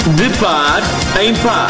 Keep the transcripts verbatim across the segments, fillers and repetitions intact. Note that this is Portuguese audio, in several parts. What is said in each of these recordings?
De par em par.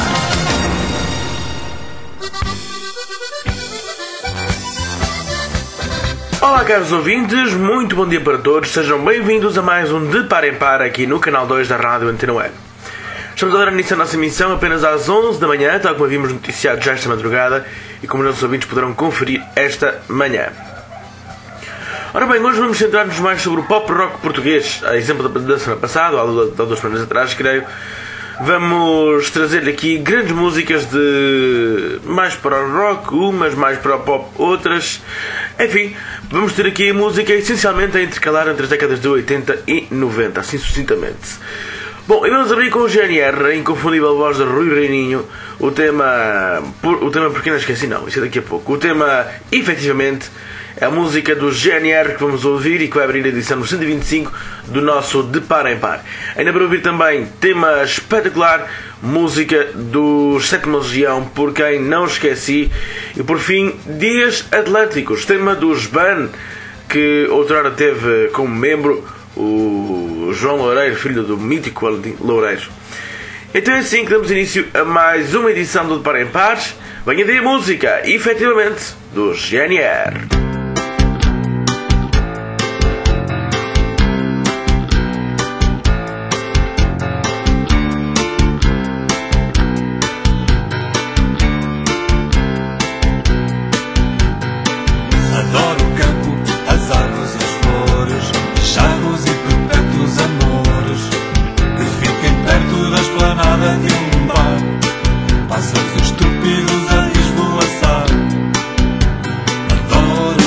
Olá, caros ouvintes, muito bom dia para todos. Sejam bem-vindos a mais um De Par em Par aqui no canal dois da Rádio Antena Web. Estamos a dar início à nossa emissão apenas às onze da manhã, tal como havíamos noticiado já esta madrugada e como os nossos ouvintes poderão conferir esta manhã. Ora bem, hoje vamos centrar-nos mais sobre o pop rock português, a exemplo da semana passada, ou há duas semanas atrás, creio. Vamos trazer aqui grandes músicas de mais para o rock, umas mais para o pop, outras. Enfim, vamos ter aqui a música essencialmente a intercalar entre as décadas de oitenta e noventa, assim sucintamente. Bom, e vamos abrir com o G N R, a inconfundível voz de Rui Reininho, o tema... Por, o tema porque não esqueci, não, isso é daqui a pouco. O tema, efetivamente, é a música do G N R que vamos ouvir e que vai abrir a edição cento e vinte e cinco do nosso De Par em Par. Ainda para ouvir também tema espetacular, música do Sétima Legião, por quem não esqueci. E por fim, Dias Atlânticos, tema dos Ban, que outrora teve como membro o João Loureiro, filho do mítico Loureiro. Então é assim que damos início a mais uma edição do De Par em Par. Venha de música, efetivamente, do G N R. Pássaros estúpidos a esvoaçar. Adoro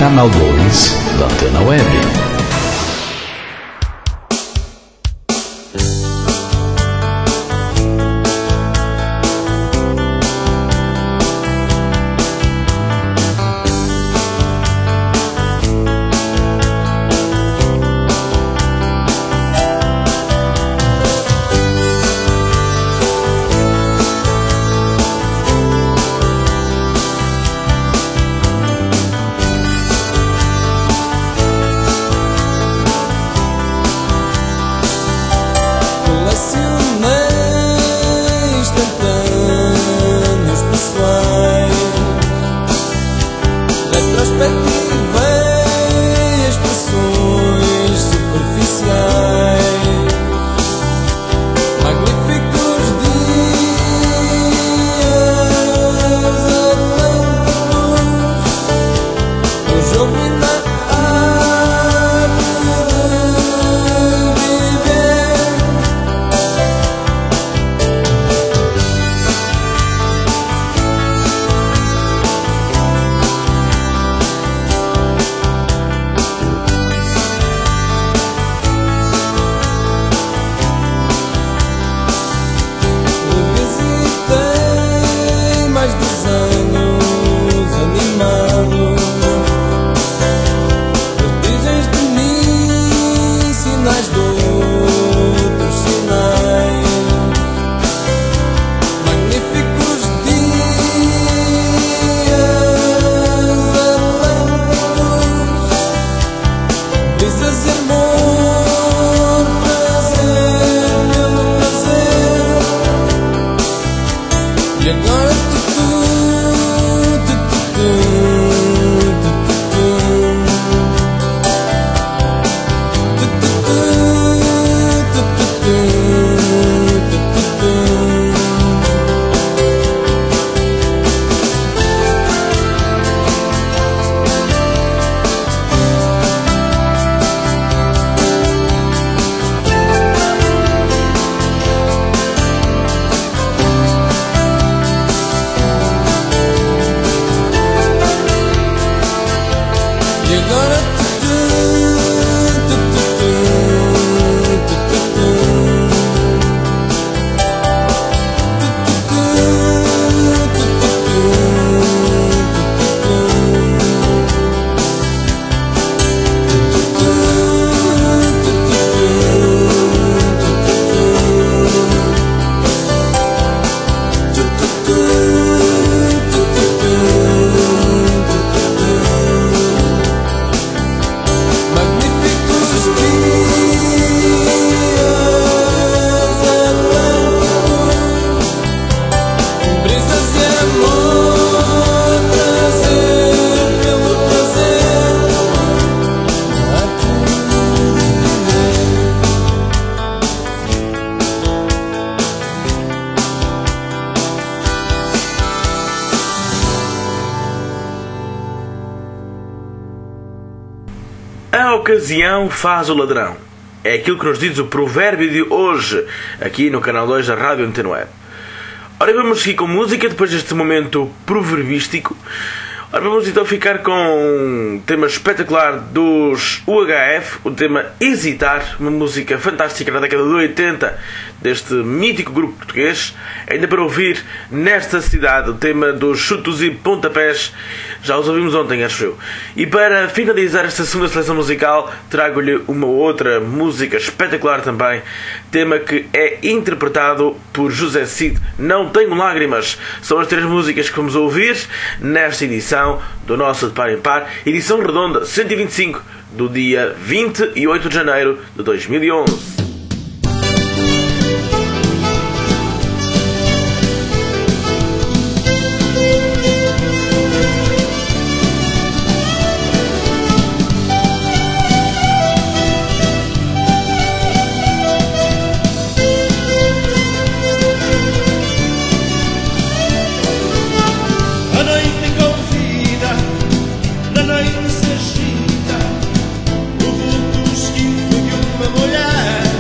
Canal dois da Antena Web. A ocasião faz o ladrão. É aquilo que nos diz o provérbio de hoje, aqui no canal dois da Rádio Antena Web. Ora, vamos seguir com música depois deste momento proverbístico. Ora, vamos então ficar com um tema espetacular dos U H F, o tema Hesitar, uma música fantástica da década de oitenta, deste mítico grupo português, ainda para ouvir nesta cidade, o tema dos chutos e pontapés, já os ouvimos ontem, acho eu. E para finalizar esta segunda seleção musical, trago-lhe uma outra música espetacular também, tema que é interpretado por José Cid, Não Tenho Lágrimas. São as três músicas que vamos ouvir nesta edição do nosso De Par em Par, edição redonda cento e vinte e cinco, do dia vinte e oito de janeiro de dois mil e onze. Mulher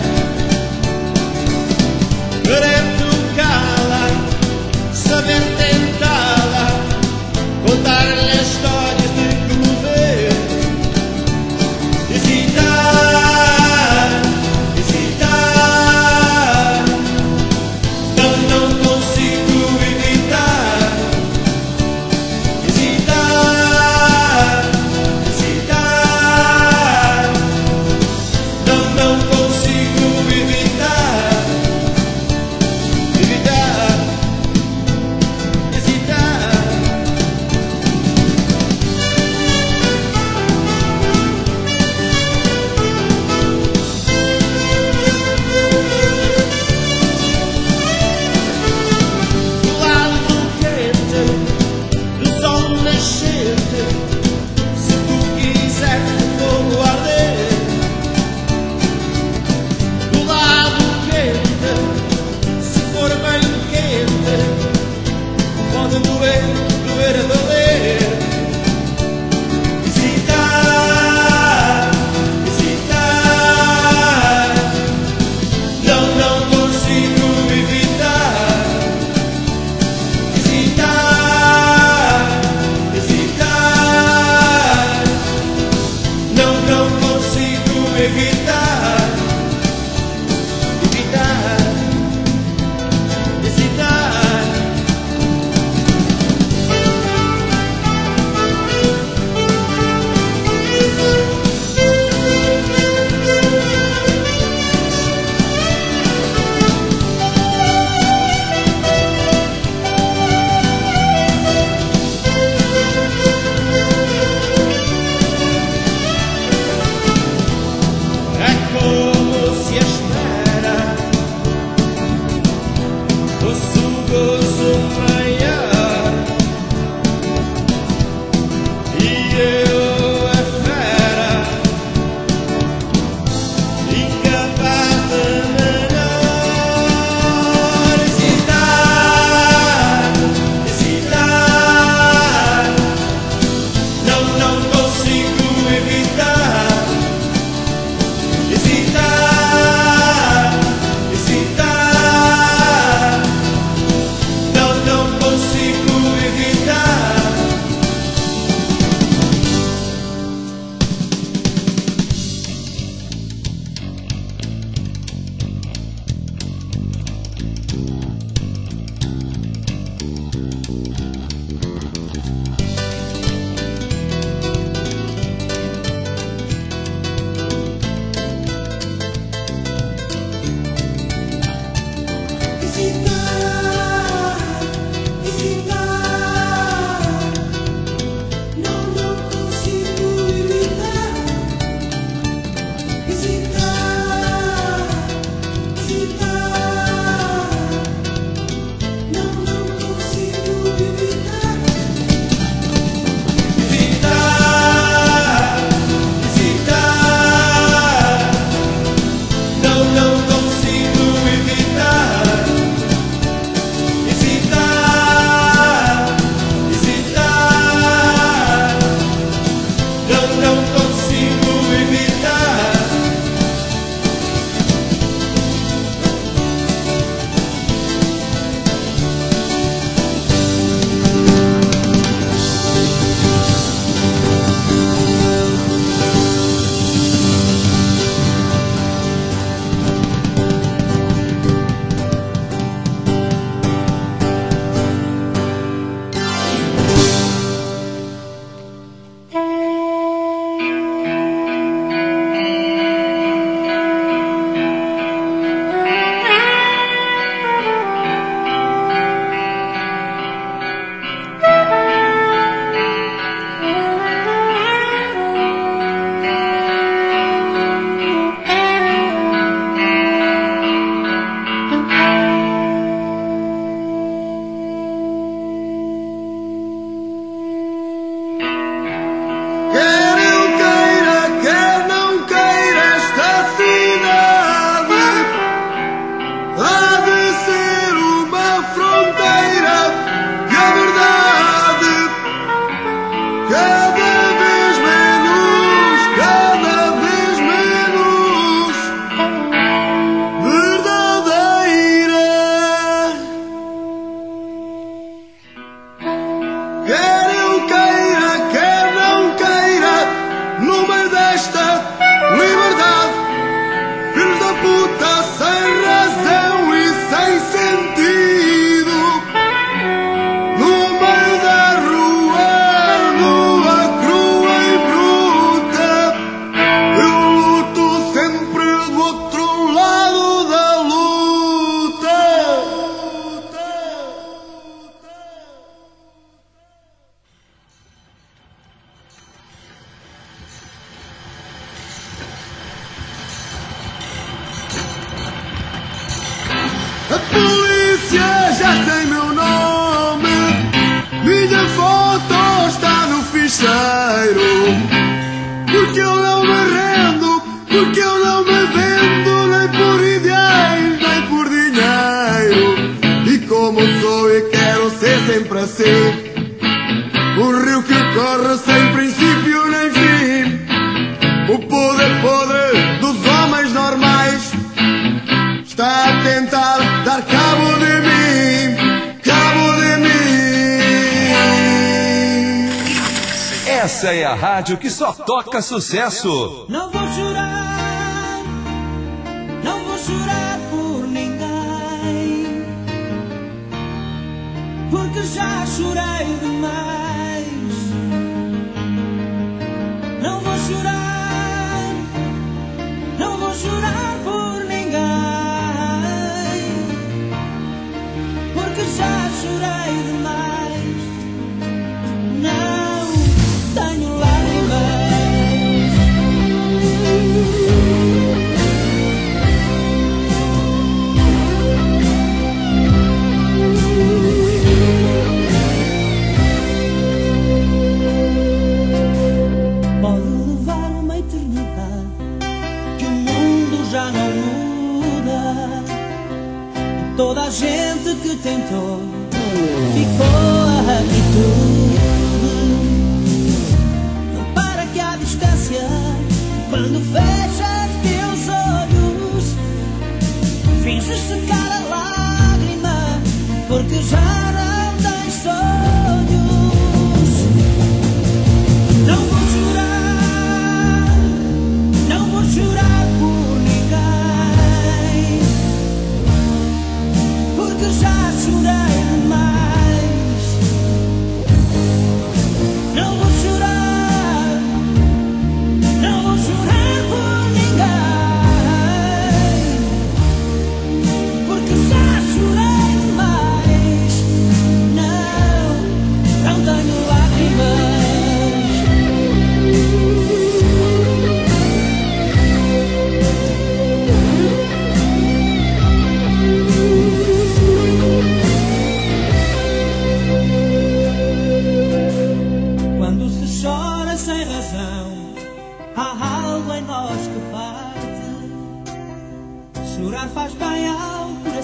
A polícia já tem meu nome, minha foto está no ficheiro. Porque eu não me rendo, porque eu não me vendo, nem por ideais, nem por dinheiro. E como sou e quero ser sempre assim, um rio que corre sem princípio nem fim. O poder podre dos homens normais está a tentar dar cabo de mim, cabo de mim. Essa é a rádio que só toca sucesso. Não vou chorar, não vou chorar por ninguém, porque já chorei demais. Não vou chorar, não vou chorar por ninguém, porque já chorei demais. Não tenho lágrimas. Pode levar uma eternidade, que o mundo já não muda. Toda a gente que tentou ficou aqui tudo. Não para que a distância, quando fechas teus olhos, finges secar a lágrima, porque já não tens sonhos. Não vou chorar, não vou chorar por ninguém, porque já chorei demais. Não vou chorar, não vou chorar por ninguém, porque já chorei demais. Não, não tenho lágrimas.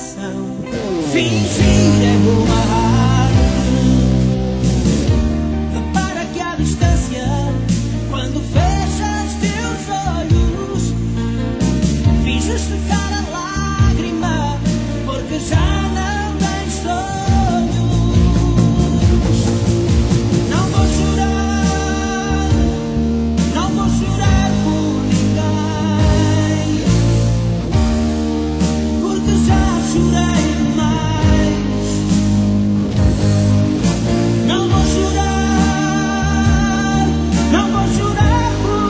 coração. Fingir é voar. Repara que há distância quando fechas teus olhos. Finges secar a lágrima porque já não tens sonhos. Não vou chorar, não vou chorar por ninguém, porque já chorei demais. Não vou chorar, não vou chorar por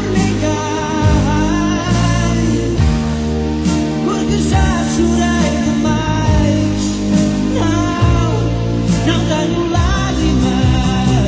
ninguém, porque já chorei demais. Não, não tenho lágrimas.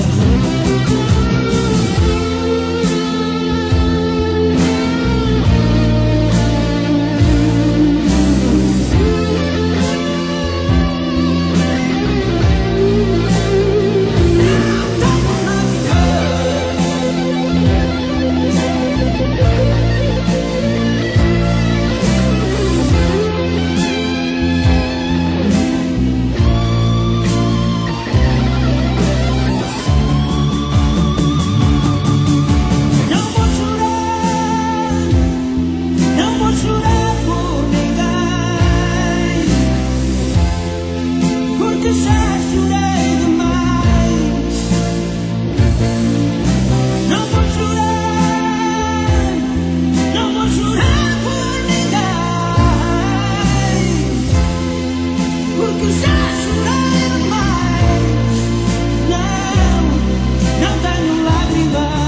Não vou chorar, não vou chorar por ninguém, porque já chorei demais. Não vou chorar, não vou chorar por ninguém, porque já chorei demais. Não, não tenho lágrimas.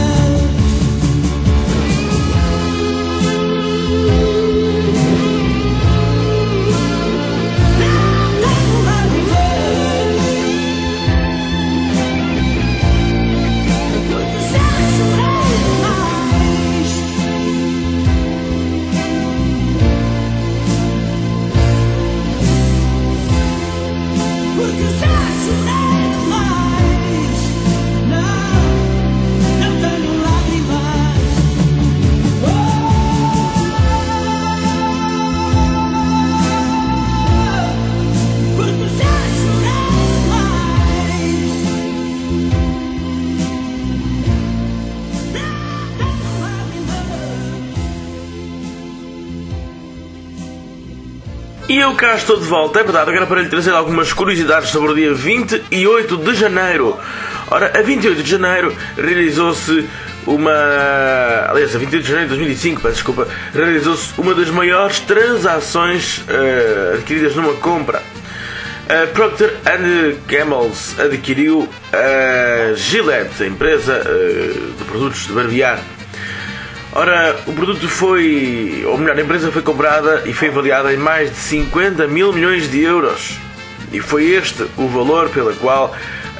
Porque já chorei demais. Não, não tenho lágrimas. Porque já chorei demais. Não tenho lágrimas. E eu cá estou de volta, é verdade, agora para lhe trazer algumas curiosidades sobre o dia vinte e oito de janeiro. Ora, a vinte e oito de janeiro realizou-se uma... Aliás, a vinte e oito de janeiro de dois mil e cinco, peço desculpa, realizou-se uma das maiores transações uh, adquiridas numa compra. A Procter and Gamble adquiriu a Gillette, a empresa uh, de produtos de barbear. Ora, o produto foi, ou melhor, a empresa foi comprada e foi avaliada em mais de cinquenta mil milhões de euros. E foi este o valor pelo qual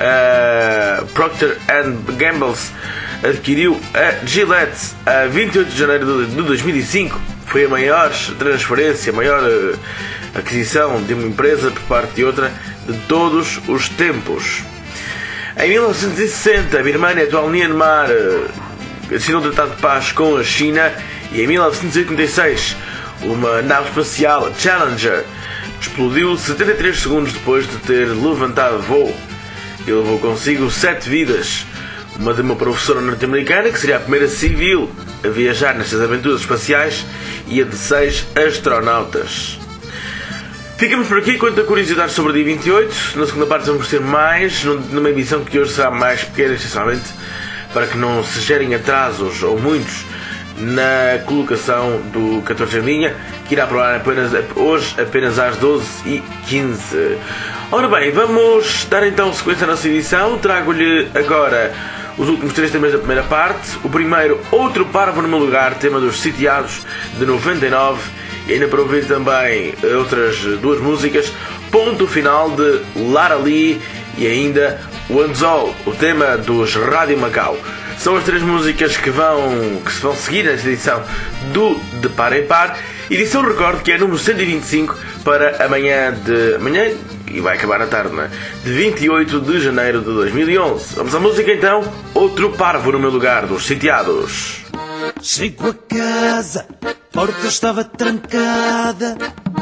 a Procter and Gamble adquiriu a Gillette a vinte e oito de janeiro de dois mil e cinco. Foi a maior transferência, a maior aquisição de uma empresa por parte de outra de todos os tempos. Em mil novecentos e sessenta, a Birmania, atual Myanmar, assinou um tratado de paz com a China, e em mil novecentos e oitenta e seis uma nave espacial, Challenger, explodiu setenta e três segundos depois de ter levantado voo. E levou consigo sete vidas, uma de uma professora norte-americana, que seria a primeira civil a viajar nestas aventuras espaciais, e a de seis astronautas. Ficamos por aqui quanto a curiosidades sobre o dia vinte e oito. Na segunda parte vamos ter mais, numa emissão que hoje será mais pequena, essencialmente para que não se gerem atrasos ou muitos na colocação do catorze em linha, que irá provar apenas, hoje apenas às doze e quinze. Ora bem, vamos dar então sequência à nossa edição. Trago-lhe agora os últimos três temas da primeira parte. O primeiro, Outro Parvo no Meu Lugar, tema dos Sitiados, de noventa e nove, e ainda para ouvir também outras duas músicas, Ponto Final, de Lara Lee, e ainda o Anzol, o tema dos Rádio Macau. São as três músicas que, vão, que se vão seguir nesta edição do De Par em Par. Edição, recordo, que é número cento e vinte e cinco para amanhã de... amanhã e vai acabar na tarde, não é? De vinte e oito de janeiro de dois mil e onze. Vamos à música então, Outro Parvo no Meu Lugar, dos Sitiados. Chego a casa, a porta estava trancada.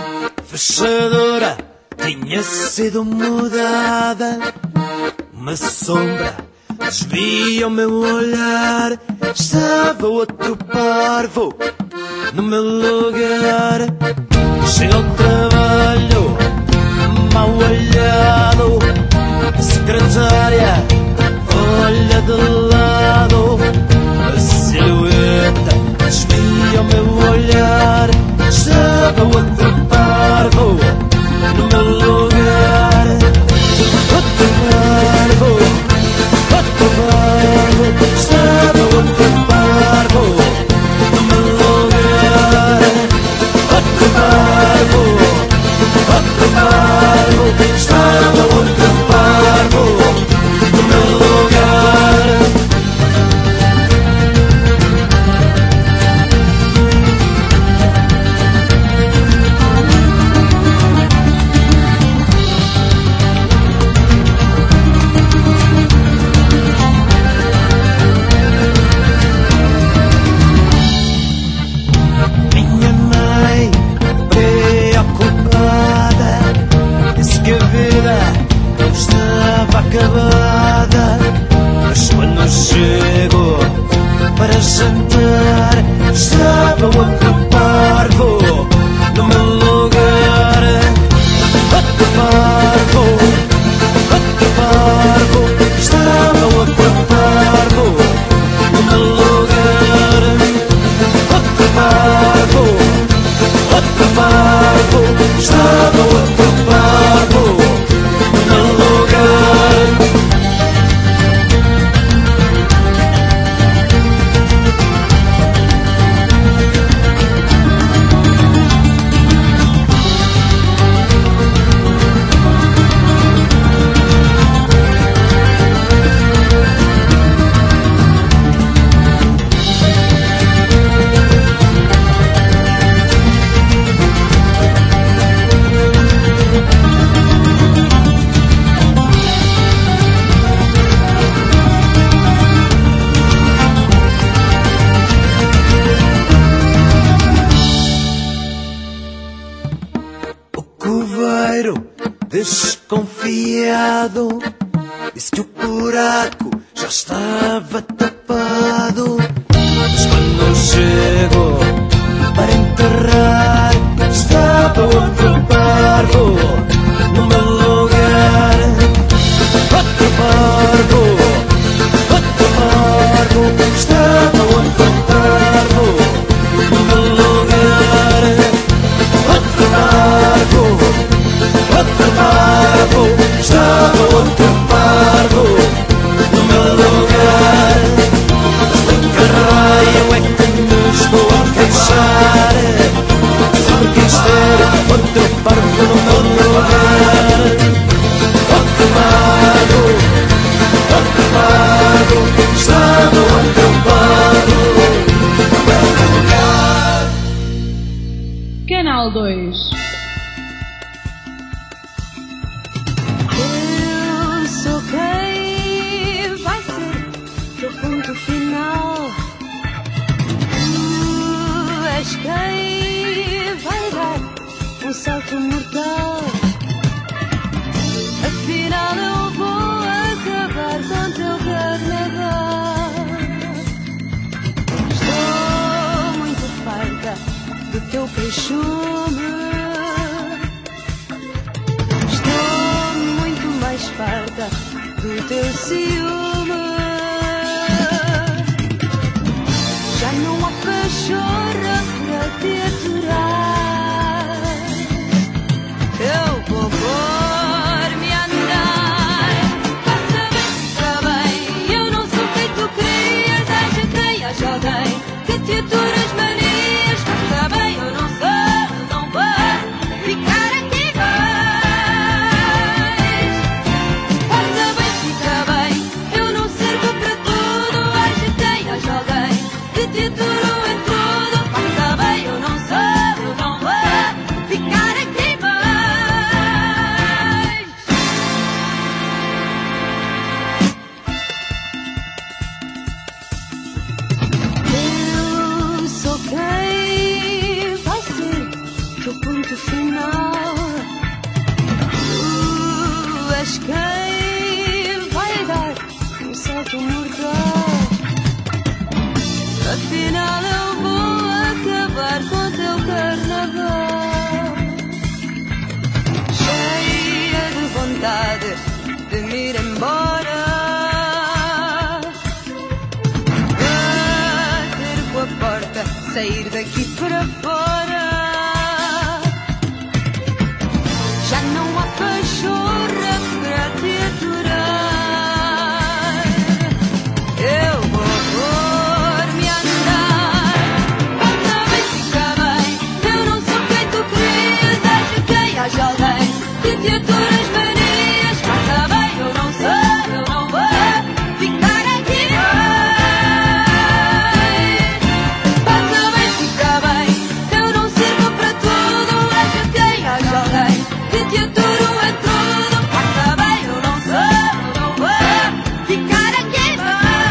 fechadura tinha sido mudada. Uma sombra desvia o meu olhar. Estava outro parvo no meu lugar. Chega ao trabalho, mal olhado. A secretária olha de lado. A silhueta desvia o meu olhar. Estava outro parvo no meu lugar. Outro parvo, outro parvo. Estava outro parvo no meu lugar. Outro parvo, outro parvo. Estava outro parvo no meu lugar. Minha mãe, preocupada, disse que a vida estava acabada. Mas quando chego para jantar, estava outro parvo no meu lugar. Outro parvo, outro parvo. Estava outro parvo no meu lugar. Outro parvo, outro parvo. Estava outro parvo no meu lugar. O coveiro, desconfiado, disse que o buraco já estava tapado. Mas quando chego para enterrar, estava outro parvo no meu lugar. Outro parvo, outro parvo. Estava outro parvo no meu lugar. Outro parvo, outro parvo. Estava outro parvo no meu lugar. De que raio é que me estou a queixar? Só quis ter outro parvo no meu lugar. Outro parvo, outro parvo. Estava outro parvo no meu lugar. Canal dois. Eu sou quem vai ser o ponto final. Tu és quem vai dar um salto mortal. Afinal eu vou acabar com teu carnaval. Estou muito farta do teu queixume. Estou muito mais farta do teu ciúme. Já não há pachorra para te aturar. Eu vou pôr-me a andar. Passa bem, está bem. Eu não sou quem tu querias. Haja quem haja alguém que te ature as manias. Passa bem, eu não sou, não vou ficar aqui mais. Passa bem, fica bem. Eu sair daqui para fora. Já não há pachorra para te aturar. Eu vou pôr-me a andar, passa bem, fica bem. Eu não sou quem tu querias, acho que haja alguém que te ature as manias. Passa bem, eu não sei, eu não vou ficar aqui bem. Passa bem, fica bem. Eu não sirvo para tudo, acho que haja alguém que te ature em tudo. Passa bem, eu não sei, eu não vou ficar aqui bem.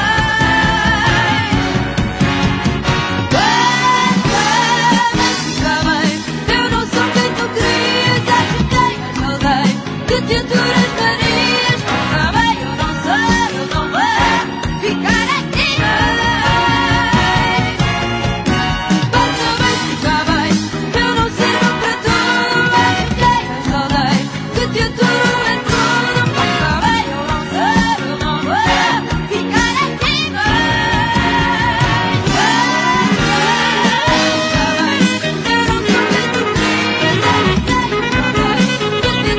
Passa bem, fica bem. Eu não sou quem tu querias, acho que haja alguém que te ature as manias. Passa bem, eu não sei, eu não vou ficar aqui bem. Passa bem, fica bem. Eu não sirvo para tudo, acho que haja alguém que te ature em tudo. Passa bem, eu não sei, eu não vou ficar aqui bem. Eu não sou quem tu querias, acho que haja alguém que te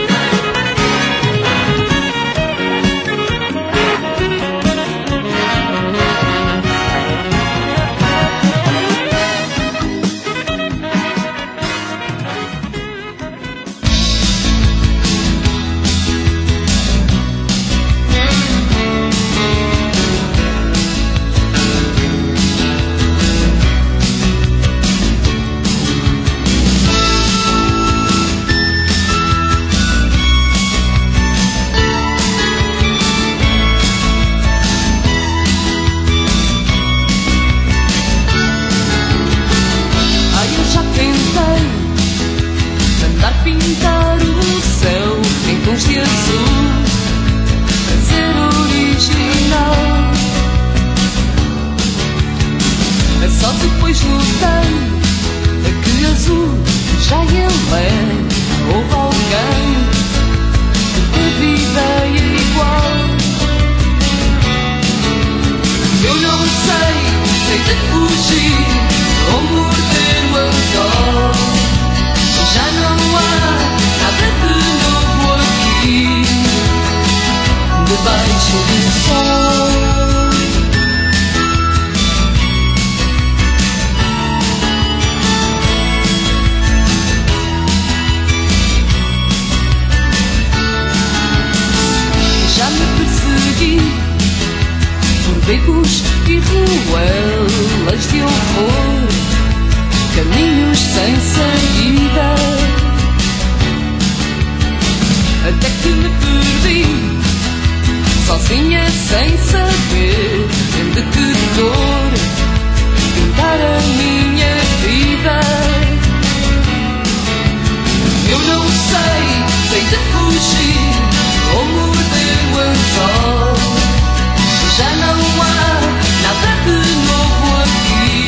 Ai, eu já tentei mandar pintar o céu em tons de azul, para ser original. Mas só depois notei que azul já ele é. Houve alguém que teve ideia igual. Eu não sei, sei de fugir ou morder o anzol. Já não há nada de novo aqui, debaixo do sol. Já me persegui por becos e ruelas de horror, caminhos sem saída, até que me perdi, sozinha sem saber de que dor pintar a minha vida. Eu não sei, sei de fugir ou morder o anzol. Já não há nada de novo aqui,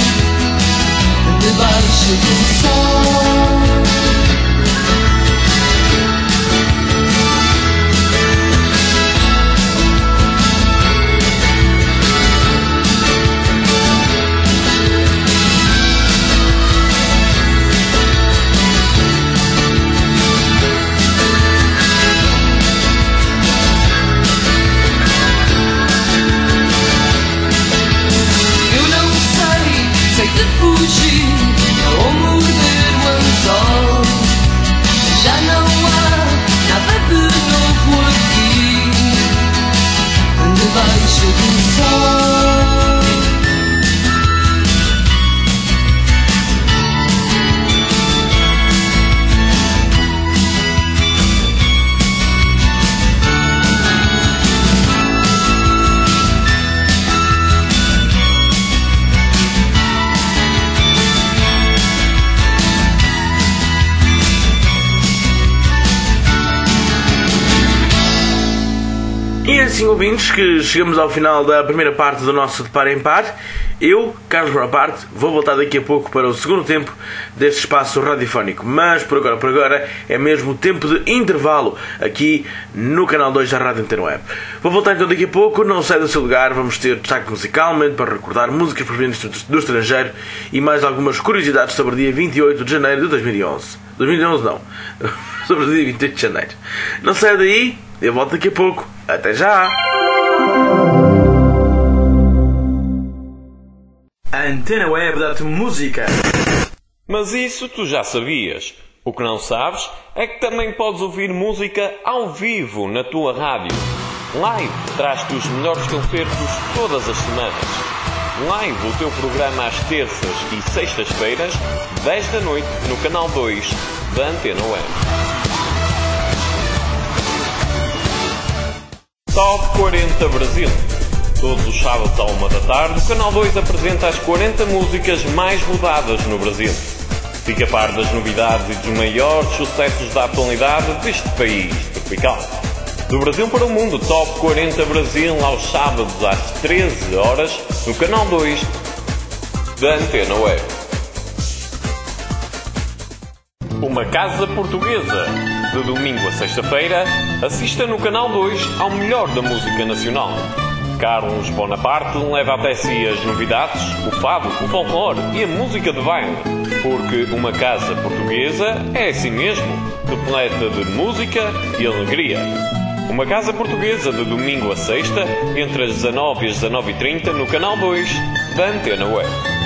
debaixo do sol. Eu não sei, sei de fugir ou morder o anzol. Já não há nada de novo aqui, debaixo do sol. E assim, ouvintes, que chegamos ao final da primeira parte do nosso De Par em Par. Eu, Carlos Bonaparte, vou voltar daqui a pouco para o segundo tempo deste espaço radiofónico, mas por agora, por agora é mesmo o tempo de intervalo aqui no canal dois da Rádio Antena Web. Vou voltar então daqui a pouco, não sai do seu lugar, vamos ter destaque musicalmente para recordar músicas provenientes do estrangeiro e mais algumas curiosidades sobre o dia vinte e oito de janeiro de dois mil e onze. dois mil e onze não, sobre o dia vinte e oito de janeiro. Não saia daí, eu volto daqui a pouco. Até já! A Antena Web dá-te música. Mas isso tu já sabias. O que não sabes é que também podes ouvir música ao vivo na tua rádio. Live traz-te os melhores concertos todas as semanas. Live o teu programa às terças e sextas-feiras, dez da noite, no canal dois da Antena Web. Top quarenta Brasil. Todos os sábados à uma da tarde, o Canal dois apresenta as quarenta músicas mais rodadas no Brasil. Fica a par das novidades e dos maiores sucessos da atualidade deste país tropical. Do Brasil para o mundo, Top quarenta Brasil, aos sábados às treze horas, no Canal dois da Antena Web. Uma casa portuguesa. De domingo a sexta-feira, assista no Canal dois ao melhor da música nacional. Carlos Bonaparte leva até si as novidades, o fado, o folclore e a música de baile. Porque uma casa portuguesa é assim mesmo, repleta de música e alegria. Uma casa portuguesa de domingo a sexta, entre as dezanove e as dezanove e trinta, no Canal dois da Antena Web.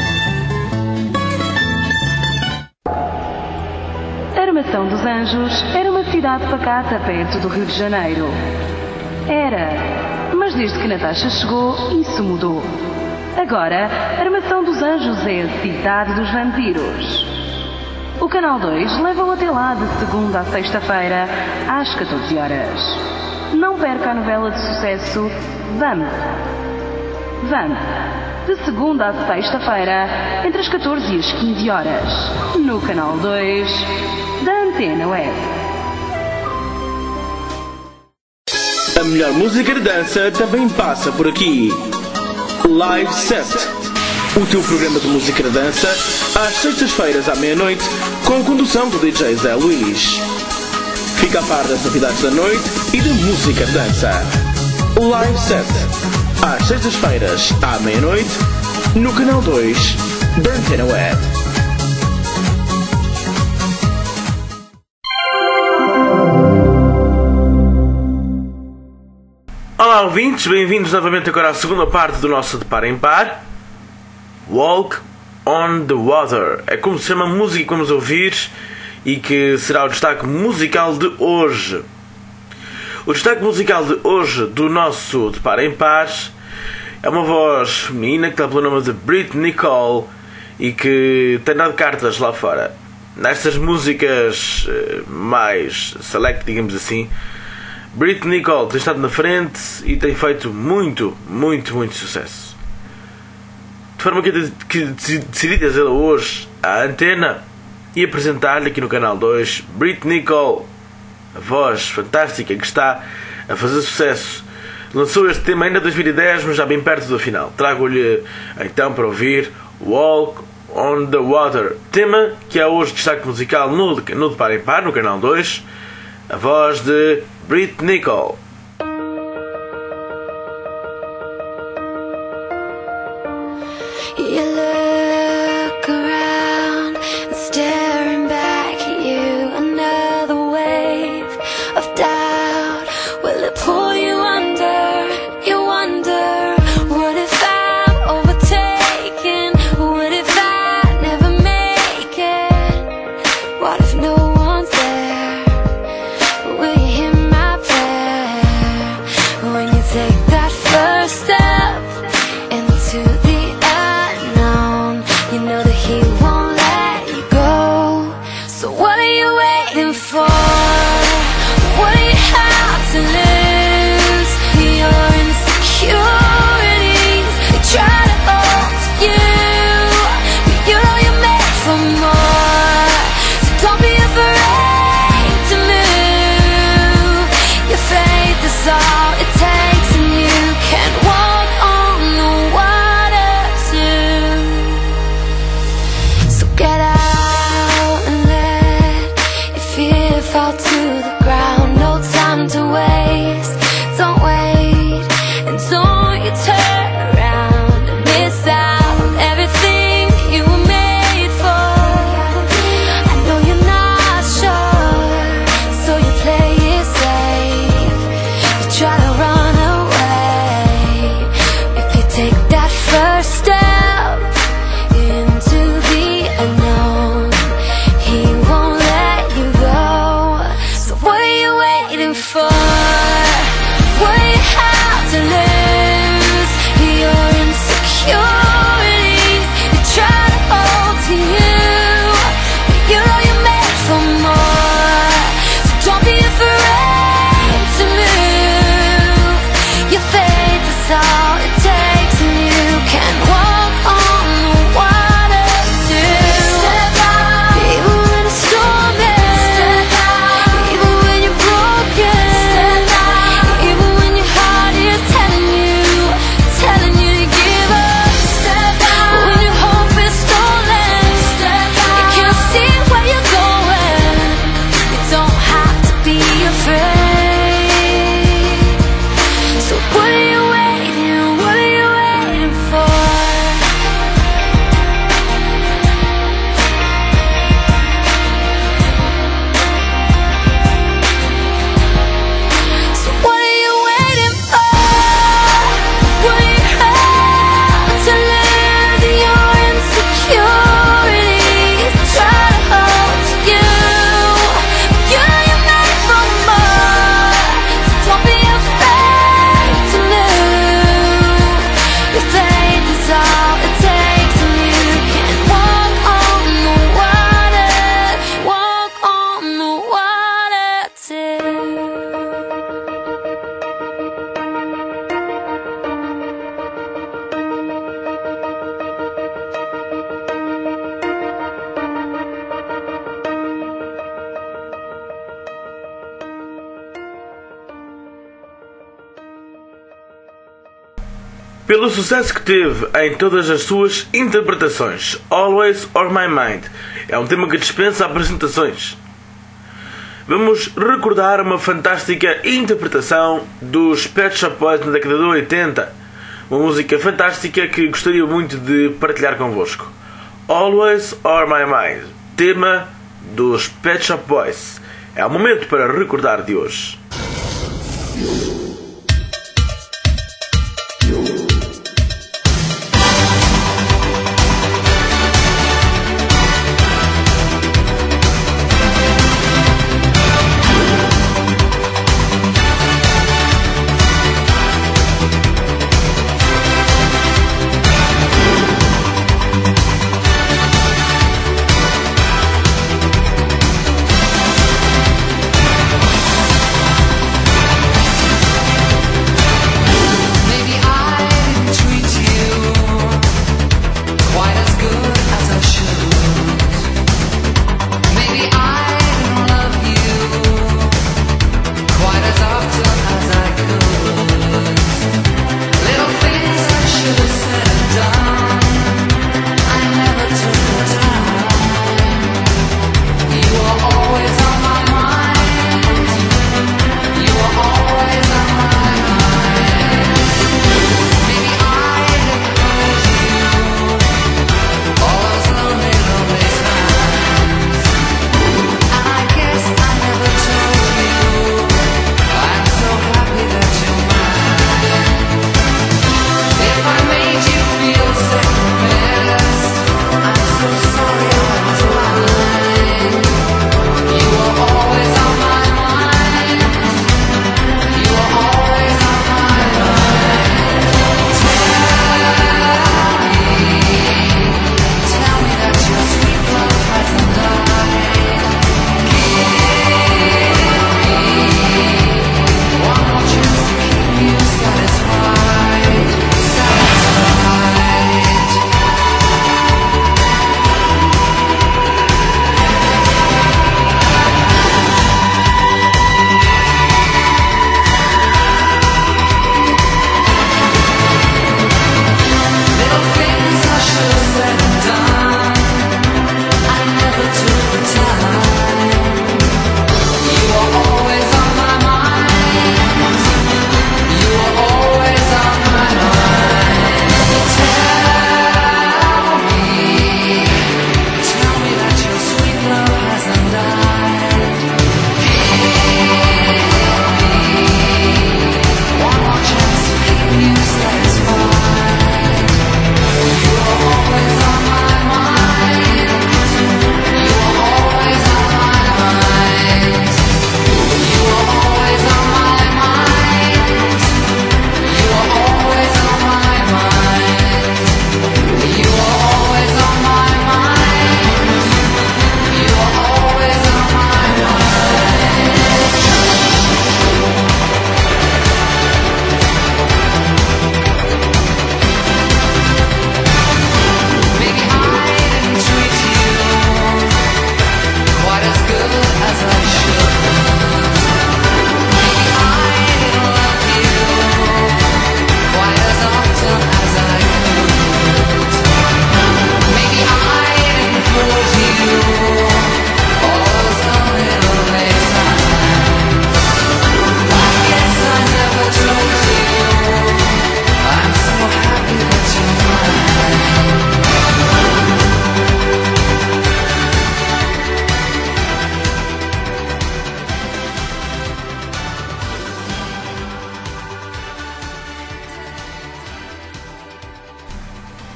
Armação dos Anjos era uma cidade pacata perto do Rio de Janeiro. Era... Mas desde que Natasha chegou, isso mudou. Agora, Armação dos Anjos é a cidade dos vampiros. O Canal dois leva-o até lá de segunda a sexta-feira, às catorze horas. Não perca a novela de sucesso Vamp. Vamp. De segunda a sexta-feira, entre as catorze e as quinze horas. No Canal dois da Antena Web. A melhor música de dança também passa por aqui. Live Set. O teu programa de música de dança, às sextas-feiras à meia-noite, com a condução do D J Zé Luís. Fica a par das novidades da noite e da música de dança. Live Set. Às sextas-feiras à meia-noite, no Canal dois da Antena Web. Olá ouvintes, bem-vindos novamente agora à segunda parte do nosso De Par em Par. Walk on the Water. É como se chama a música que vamos ouvir e que será o destaque musical de hoje. O destaque musical de hoje do nosso De Par em Par é uma voz feminina que está pelo nome de Brit Nicole e que tem dado cartas lá fora. Nestas músicas mais select, digamos assim, Brit Nicole tem estado na frente e tem feito muito, muito, muito sucesso. De forma que eu decidi trazê-la hoje à antena e apresentar-lhe aqui no Canal dois Brit Nicole, a voz fantástica que está a fazer sucesso. Lançou este tema ainda em dois mil e dez, mas já bem perto do final. Trago-lhe então para ouvir Walk on the Water, tema que é hoje destaque musical no, no De Par em Par, no Canal dois, a voz de Brit Nicole. You look around and staring back at you. Another wave of doubt. Will it pull you under? You wonder, what if I'm overtaken? What if I never make it? What if no one's there? Will you hear my prayer? When you take that first step into the unknown, you know that he won't let you go. So what are you waiting for? What do you have to lose? Your insecurities, they try to hold you, but you know you're made for more. So don't be afraid to move. Your faith is all it takes, and you can walk on the water too. fall to the ground. No time to waste. Don't wait and don't you turn around and miss out on everything you were made for. I know you're not sure, so you play it safe. You try to run away. If you take that first step into the unknown, he won't let you go. So what are you waiting for? What do you have to lose? Your insecurities you try to hold to you, but you know you're meant for more. So don't be afraid to move. Your faith is all it takes, and you can walk on the water too. Step out, even when it's stormy. Step out, even when you're broken. Step out, even when your heart is telling you, telling you to give up. Step out, when your hope is stolen. Step out, you can't see where you're going. You don't have to be afraid. So what are you waiting? What are you waiting for? So what are you waiting for? What do you have to lose? Your insecurities try to hold to you. You know you're meant for more. So don't be afraid to move. Your faith is all it takes, and you can walk on the water. Walk on the water too. Pelo sucesso que teve em todas as suas interpretações, Always on My Mind é um tema que dispensa apresentações. Vamos recordar uma fantástica interpretação dos Pet Shop Boys na década de oitenta, uma música fantástica que gostaria muito de partilhar convosco. Always on My Mind, tema dos Pet Shop Boys. É o momento para recordar de hoje. Step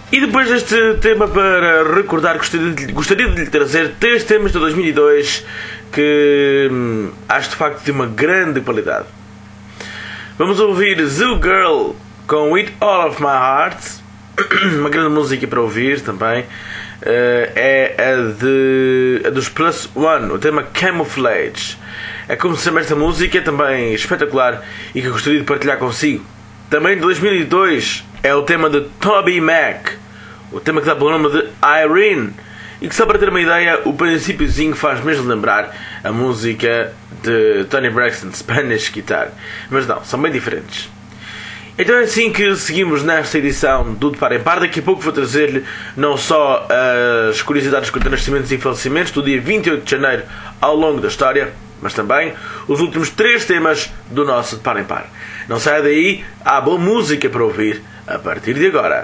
E depois deste tema, para recordar, gostaria de, gostaria de lhe trazer três temas de dois mil e dois que hum, acho de facto de uma grande qualidade. Vamos ouvir Zoo Girl com With All of My Heart, uma grande música para ouvir também. Uh, é a, de, a dos Plus One, o tema Camouflage. É como se chama esta música, é também espetacular e que eu gostaria de partilhar consigo. Também de dois mil e dois é o tema de Toby Mac, o tema que dá pelo nome de Irene, e que, só para ter uma ideia, o princípiozinho faz mesmo lembrar a música de Tony Braxton, Spanish Guitar. Mas não, são bem diferentes. Então é assim que seguimos nesta edição do De Par em Par. Daqui a pouco vou trazer-lhe não só as curiosidades quanto a nascimentos e falecimentos do dia vinte e oito de janeiro ao longo da história, mas também os últimos três temas do nosso De Par em Par. Não saia daí, há boa música para ouvir a partir de agora.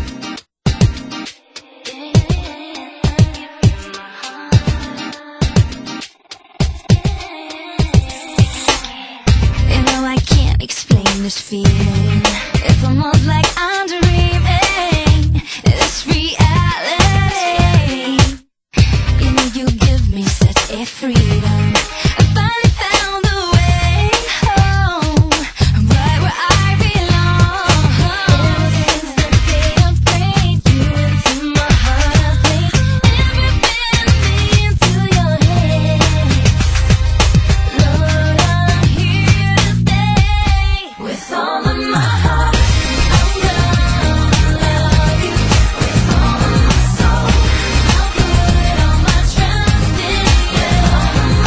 This feeling, it's almost like I'm dreaming. This reality, you know, you give me such a freedom. I finally found the way home, right where I belong. Ever since the day of pain, you into my heart of place. Everything me into your hands. Lord, I'm here to stay. With all of my heart, I'm gonna love you. With all of my soul, I'll put all my trust in you. With all of my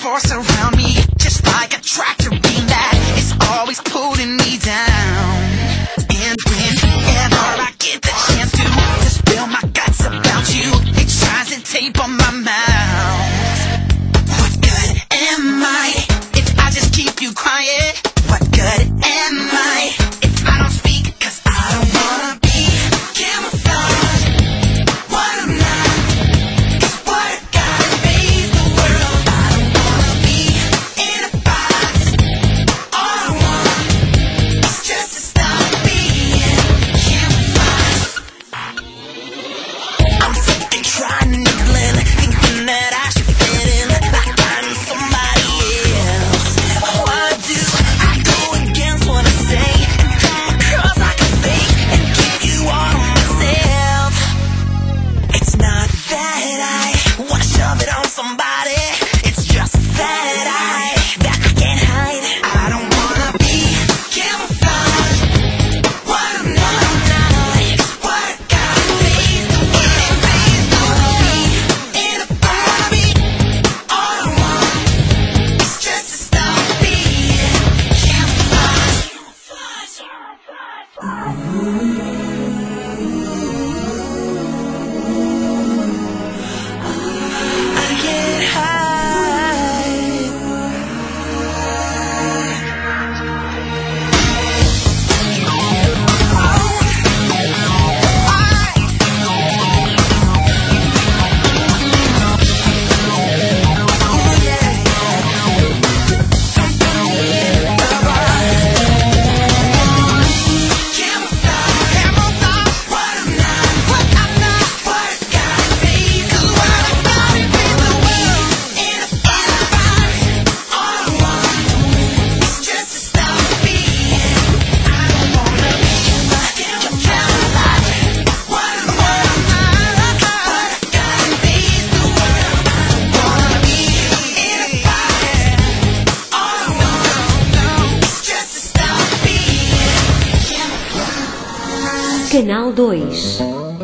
force around me, just like a tractor beam that is always pulling me down. And whenever I get the chance to, to spill my guts about you, it tries to tape on my mouth. What good am I if I just keep you quiet? What good am I if I don't speak? Cause I don't wanna be camouflaged. What I'm not is what I gotta face the world. I don't wanna be in a box. All I want is just to stop being camouflaged. I'm sick and trying to neglect, thinking that I should fit in like I'm somebody else. Why do I go against what I say and come across like a fake and give you all of myself? It's not that I wanna shove it on somebody, it's just that I that I can't hide. I don't wanna be camouflaged. What I'm not, I'm not. What I gotta face the world, face the world. Be in a body. All I want is just to stop being camouflaged. I get high. Canal dois.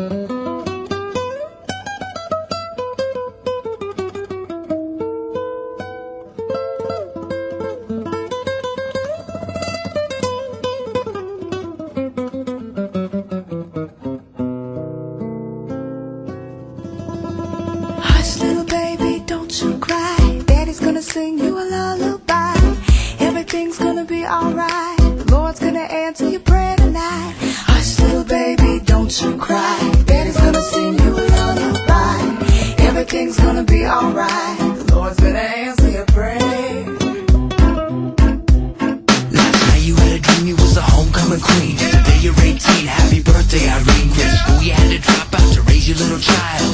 Hush, little baby, don't you cry. Daddy's gonna sing you a lullaby. Everything's gonna be alright. The Lord's gonna answer your prayer tonight. Hush, little baby, don't you cry. Daddy's gonna sing you a lullaby. Everything's gonna be alright. The Lord's gonna answer your prayer. Last night you had a dream you was a homecoming queen. Today you're eighteen, happy birthday Irene. Quit school you had to drop out to raise your little child.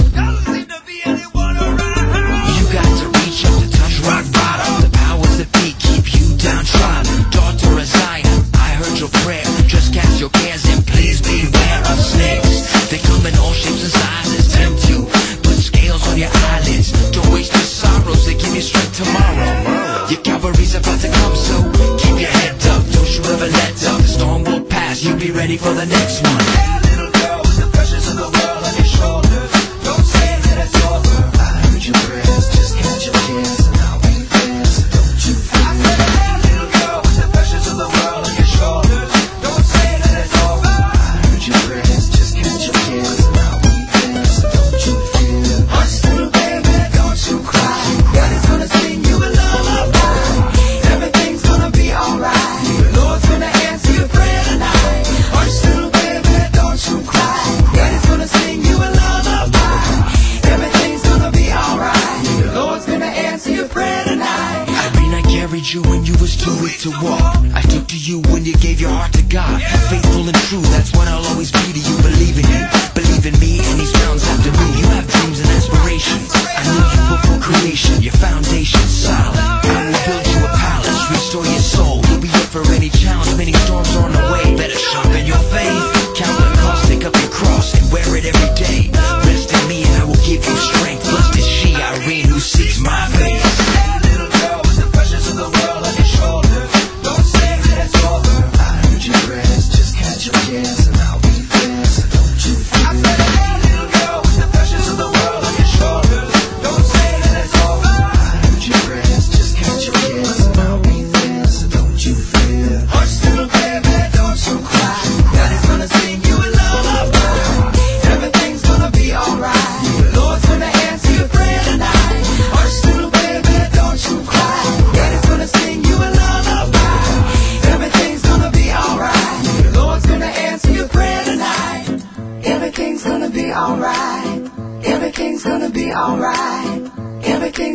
You got to reach up to touch rock bottom. The powers that be keep you downtrodden. Daughter of Zion, I heard your prayer. Just cast your cares and please beware of snakes. They come in all shapes and sizes, tempt you. Put scales on your eyelids. Don't waste your sorrows, they give you strength tomorrow. Your cavalry's about to come, so keep your head up. Don't you ever let up. The storm will pass, you'll be ready for the next one. Hey, little girl, with the pressures of the world on your shoulders. Don't say that it's over. I heard your prayers, just catch your cares and I'll be there. So don't you fear. I said, hey, little girl, with the pressures of the world on your shoulders. Don't say that it's over. I heard your prayers, just catch your cares and I'll be there. So don't you fear. Hush, little baby, don't you cry. Daddy's gonna sing you a lullaby. Everything's gonna be alright. The Lord's gonna answer your prayer tonight. Hush, little baby, don't you cry. Daddy's gonna sing you a lullaby. Everything's gonna be alright. The Lord's gonna answer your prayer tonight. Irene, I carried you when you was too weak to walk. I took to you when you gave your heart to God. Faithful and true, that's what I'll always be to you. Believe in you, believe in me, and these mountains after me. You have dreams and aspirations. I knew you before creation, your foundation's solid. I will build you a palace, restore your soul. You'll be up for any challenge, many storms are on the way. Better sharpen your faith, count the cost, pick up your cross and wear it every day. Rest in me and I will give you strength. Blessed is she, Irene, who seeks my face. Hey, little girl, with the pressures of the world on your shoulders. Don't say that it's over. I heard your prayers, just catch your cares and I'll be there. So don't you fear. I said, hey, little girl, with the pressures of the world on your shoulders. Don't say that it's over. I heard your prayers.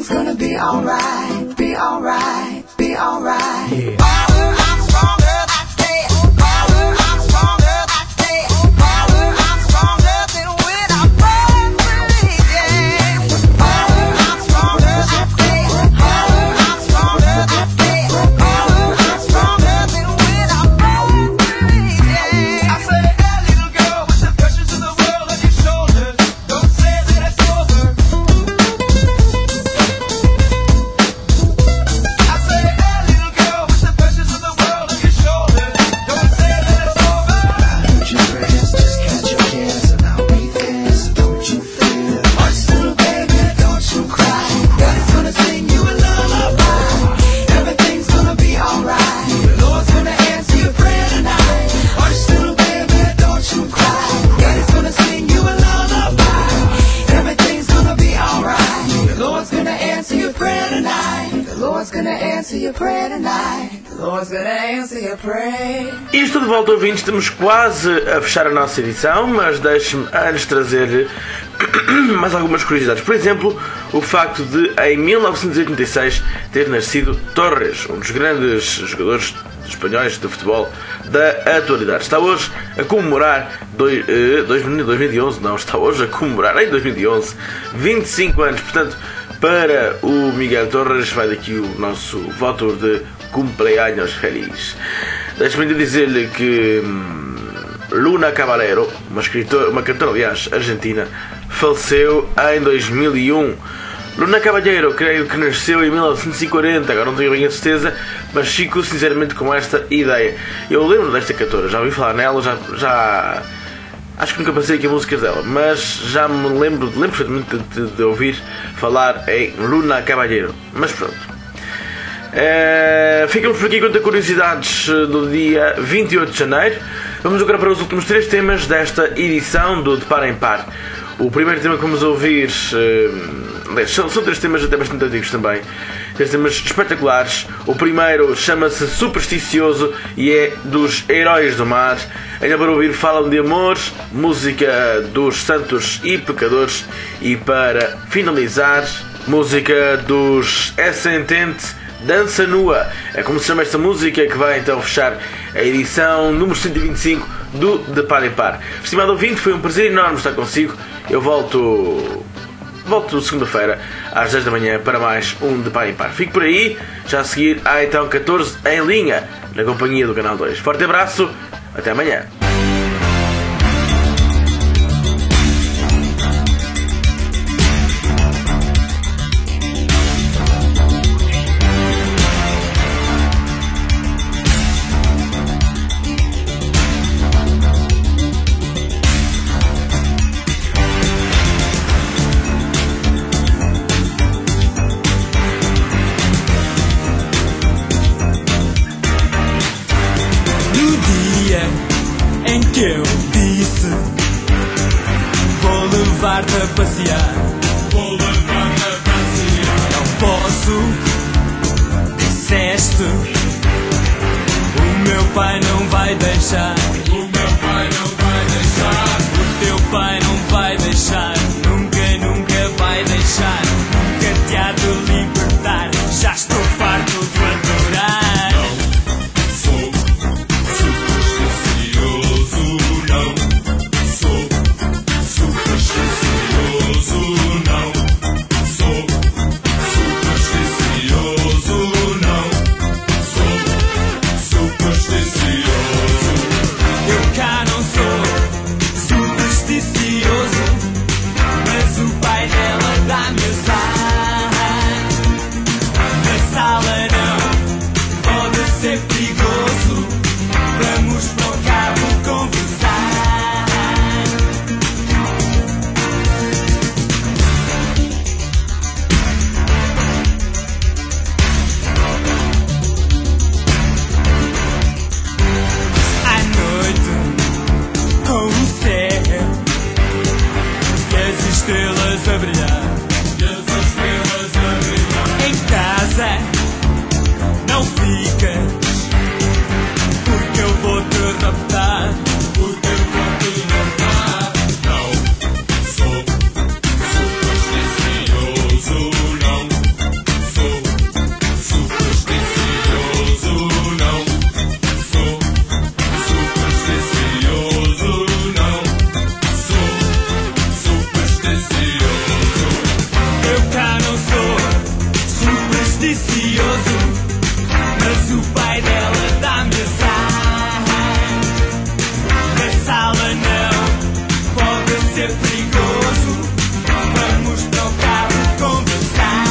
everything's gonna be alright, be alright, be alright. Yeah. I'm stronger, I stay. I'm stronger, I stay. I'm stronger than when I first believed, yeah. I'm stronger, I stay. I'm stronger, I stay. I'm stronger than when I first believed, yeah. I said, hey, little girl, with the pressures of the world on your shoulders, don't say that it's over. I said, hey, little girl, with the pressures of the world on your shoulders, don't say that it's over. Put your prayers, just catch your cares, and I'll be there, so don't you fear. Hush, little baby, don't you cry. Daddy's gonna sing you a lullaby. Everything's gonna be alright. The Lord's gonna answer your prayer tonight. Hush, little baby, don't you cry. Daddy's gonna sing you a lullaby. Everything's gonna be alright. The Lord's gonna answer your prayer tonight. The Lord's gonna answer your prayer tonight. The Lord's gonna answer your prayer. E estou de volta, ouvintes, estamos quase a fechar a nossa edição, mas deixe-me antes trazer mais algumas curiosidades. Por exemplo, o facto de, em mil novecentos e oitenta e seis, ter nascido Torres, um dos grandes jogadores espanhóis de futebol da atualidade. Está hoje a comemorar dois, eh, dois mil e onze, não, está hoje a comemorar em dois mil e onze vinte e cinco anos. Portanto, para o Miguel Torres vai daqui o nosso voto de cumpleaños feliz. Deixe-me dizer-lhe que hum, Luna Caballero, uma, escritora, uma cantora, aliás, argentina, faleceu em dois mil e um. Luna Caballero, creio que nasceu em mil novecentos e quarenta, agora não tenho bem a certeza, mas fico sinceramente com esta ideia. Eu lembro desta cantora, já ouvi falar nela, já, já acho que nunca passei aqui a música dela, mas já me lembro, lembro perfeitamente de, de, de ouvir falar em Luna Caballero. Mas pronto. Uh, ficamos por aqui quanto a curiosidades do dia vinte e oito de janeiro. Vamos agora para os últimos três temas desta edição do De Par em Par. O primeiro tema que vamos ouvir uh, são, são três temas até bastante antigos também, três temas espetaculares. O primeiro chama-se Supersticioso e é dos Heróis do Mar. Ainda para ouvir Falam de Amor, música dos Santos e Pecadores. E para finalizar, música dos Ascendente, Dança Nua. É como se chama esta música, que vai então fechar a edição número cento e vinte e cinco do De Par em Par. Estimado ouvinte, foi um prazer enorme estar consigo. Eu volto volto segunda-feira às dez da manhã para mais um De Par em Par. Fique por aí, já a seguir há então catorze em linha na companhia do Canal dois. Forte abraço, até amanhã. Eu disse, vou levar-te a passear. Vou levar-te a passear. Não posso, disseste. O meu pai não vai deixar. O meu pai não vai deixar. O teu pai não vai deixar. Nunca, nunca vai deixar. Nunca te há de libertar. Já estou farto de adorar. Não sou supersticioso, não. despretensioso, mas o pai dela dá-me azar. Na sala não pode ser perigoso, vamos para o carro conversar.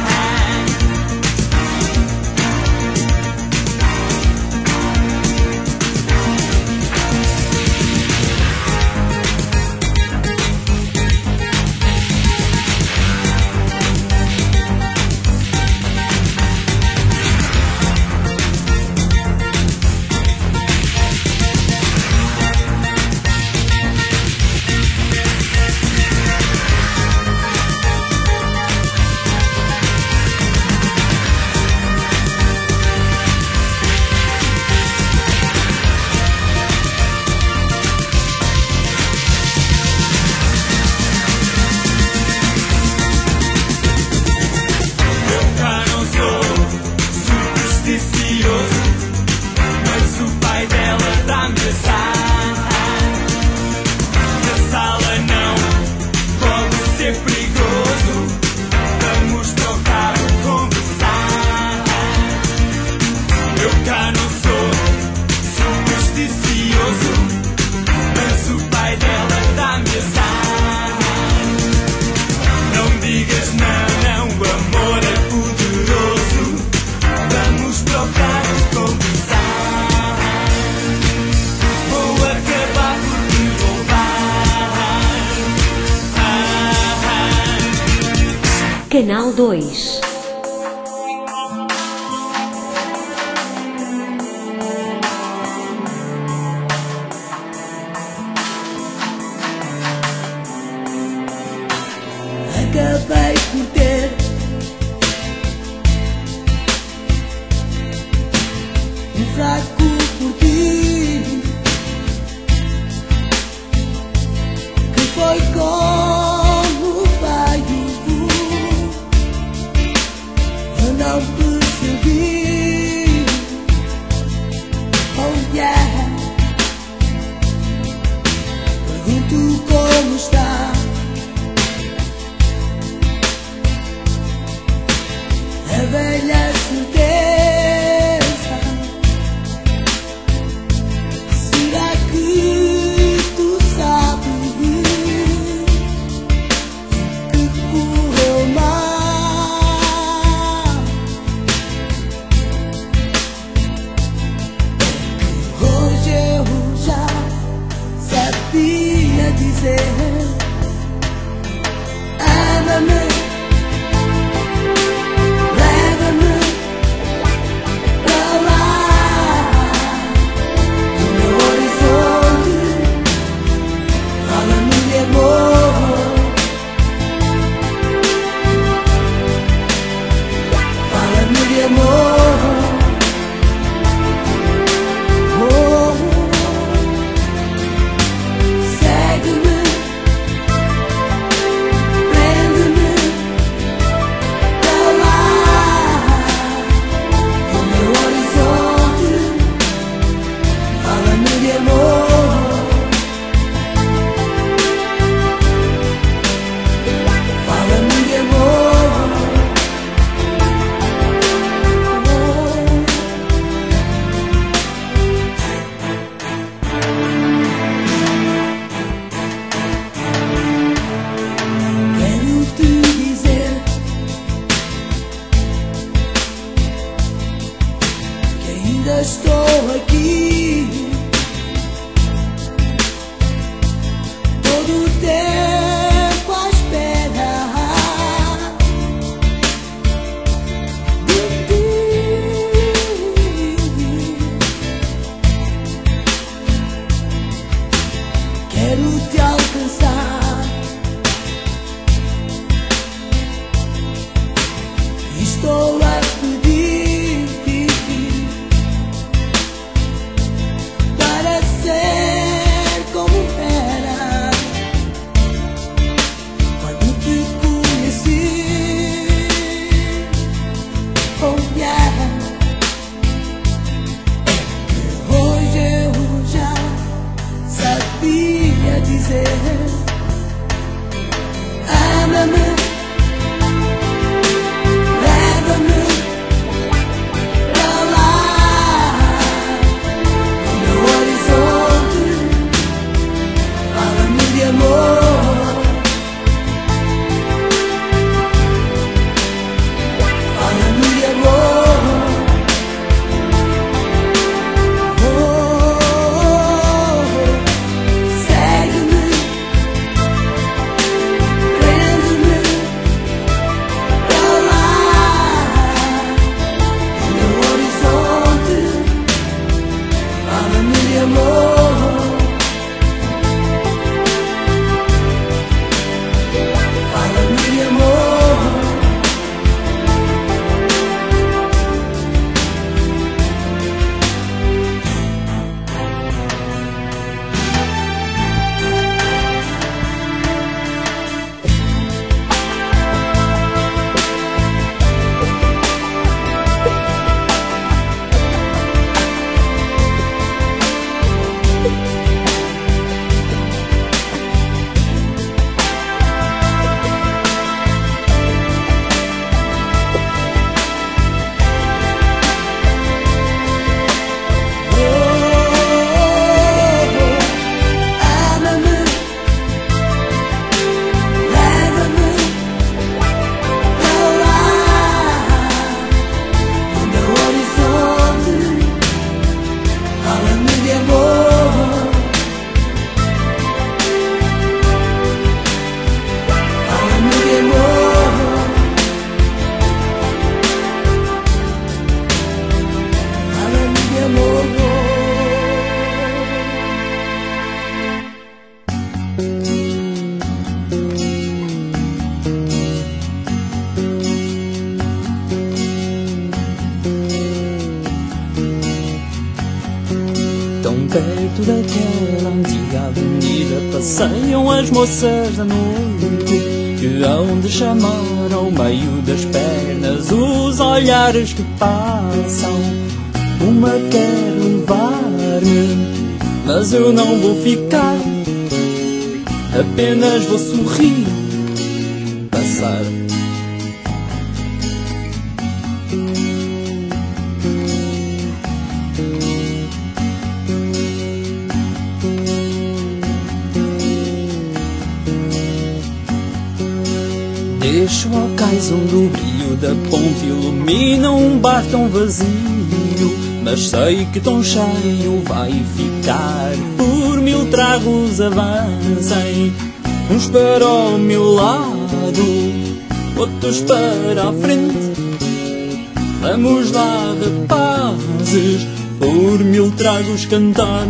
Canal dois. Acabei por ter um fraco por ti, que foi como veio. Eu não percebi, oh yeah. Pergunto como está a velha certeza. Será que tu sabes que correu mal? Hoje eu já sabia dizer: ama-me. Estou aqui todo o tempo à espera de ti. Quero te alcançar, estou a pedir ser como era quando te conheci. Oh yeah. Hoje eu já sabia dizer: ama-me, leva-me Tão perto daquela antiga avenida passeiam as moças da noite, que hão de chamar ao meio das pernas os olhares que passam. Uma quer levar-me, mas eu não vou ficar, apenas vou sorrir, passar. Deixo ao cais onde o brilho da ponte ilumina um bar tão vazio, mas sei que tão cheio vai ficar. Por mil tragos avancem, uns para o meu lado, outros para a frente. Vamos lá, rapazes, por mil tragos cantar.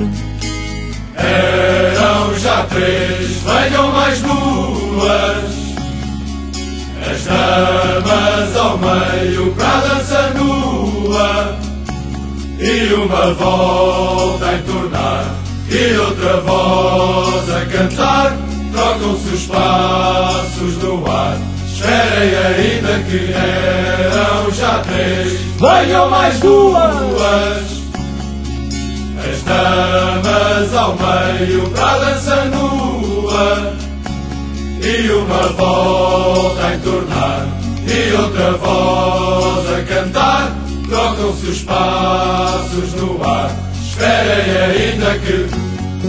Eram já três, venham mais duas, as damas ao meio para dança nua, e uma volta a entornar e outra voz a cantar. Trocam-se os passos no ar, esperem ainda que eram já três, venham mais duas, as damas ao meio para dança nua, e uma volta a entornar e outra voz a cantar. Trocam-se os passos no ar, esperem ainda que...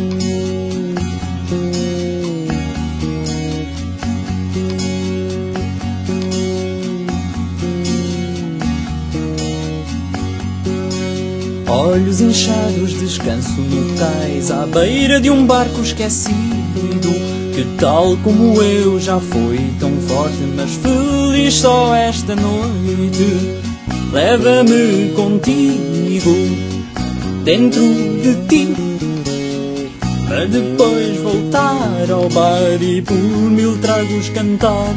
Olhos inchados, descanso no cais, à beira de um barco esquecido, que tal como eu já foi tão forte, mas feliz só esta noite. Leva-me contigo, dentro de ti, para depois voltar ao bar e por mil tragos cantar.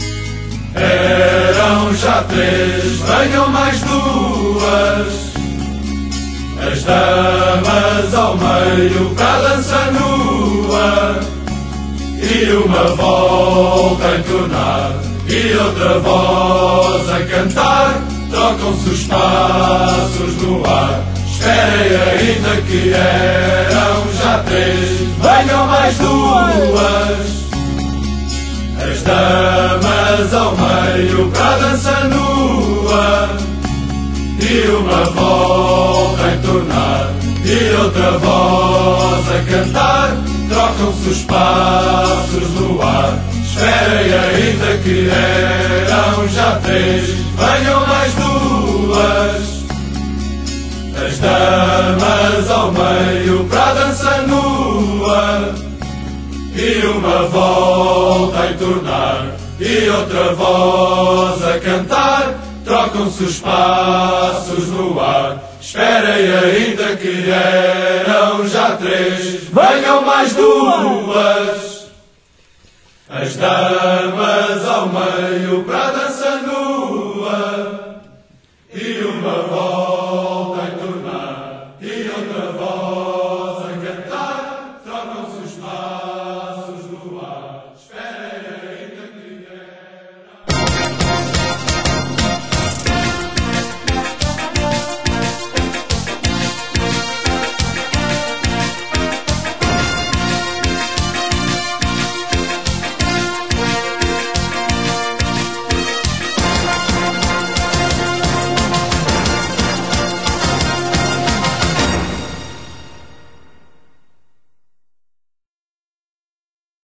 Eram já três, venham mais duas, as damas ao meio para dança nua, e uma volta a entornar e outra voz a cantar. Trocam-se os passos no ar, esperem ainda que eram já três, venham mais duas, as damas ao meio para dança nua, e uma volta a entornar e outra voz a cantar. Trocam-se os passos no ar, esperem ainda que eram já três, venham mais duas, as damas ao meio para dança nua, e uma volta a entornar e outra voz a cantar. Trocam-se os passos no ar, esperem ainda que eram já três, venham mais duas, as damas ao meio para dança nua, e uma voz